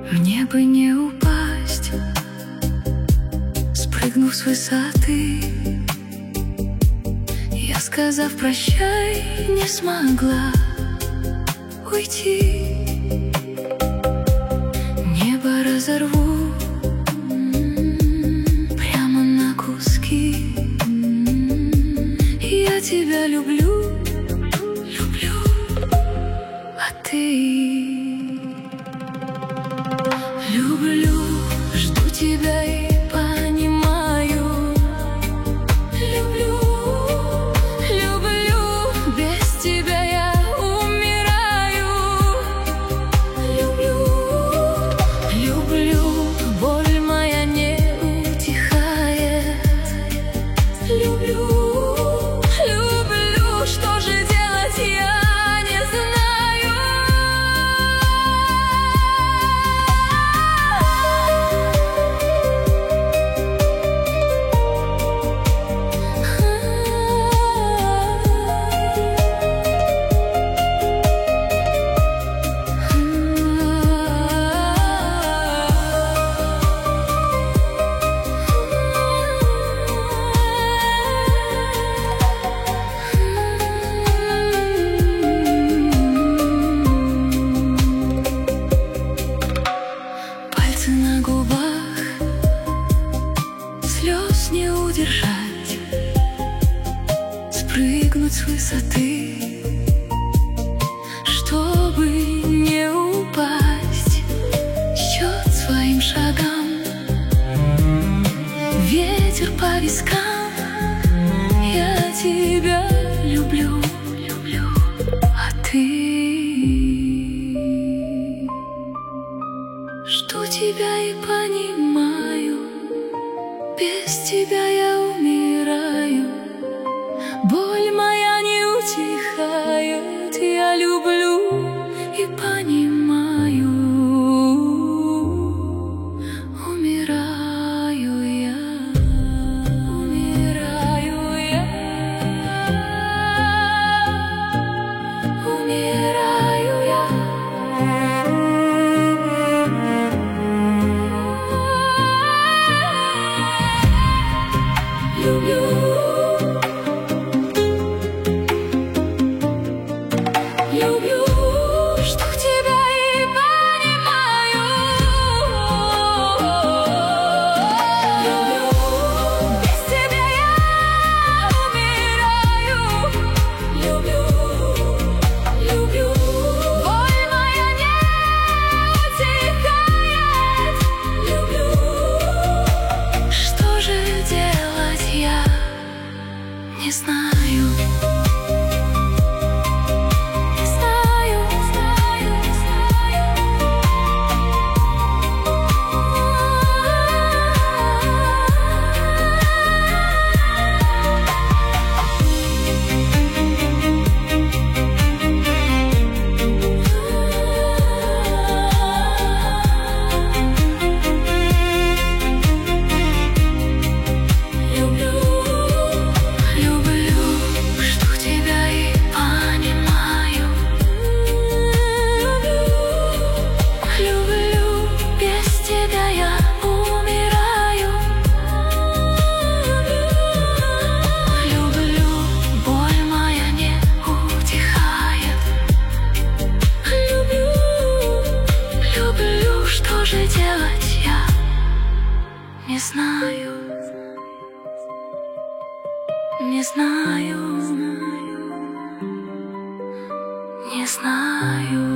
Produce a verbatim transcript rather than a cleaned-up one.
Мне бы не упасть, спрыгнув с высоты. Я, сказав прощай, не смогла уйти. Небо разорву прямо на куски. Я тебя люблю, люблю, а ты? Люблю, жду тебя и понимаю. Люблю, люблю, без тебя я умираю. Люблю, люблю, боль моя не утихает. Люблю, люблю, что же делать я не знаю. На губах слез не удержать, спрыгнуть с высоты, чтобы не упасть. Счет своим шагам, ветер по вискам. Я тебя люблю, люблю, а ты? Жду тебя и понимаю, без тебя я умираю. Боль моя не утихает, я люблю и понимаю. Умираю я, умираю я, умираю я. Люблю, люблю, жду тебя и понимаю. Люблю, без тебя я умираю. Люблю, люблю, боль моя не утихает. Люблю, что же делать я не знаю. Не знаю, знаю, знаю. Люблю, люблю, жду тебя и понимаю. Люблю, люблю, без тебя я умираю. Люблю, боль моя не утихает. Люблю, люблю, что же делать я не знаю. Не знаю, не знаю.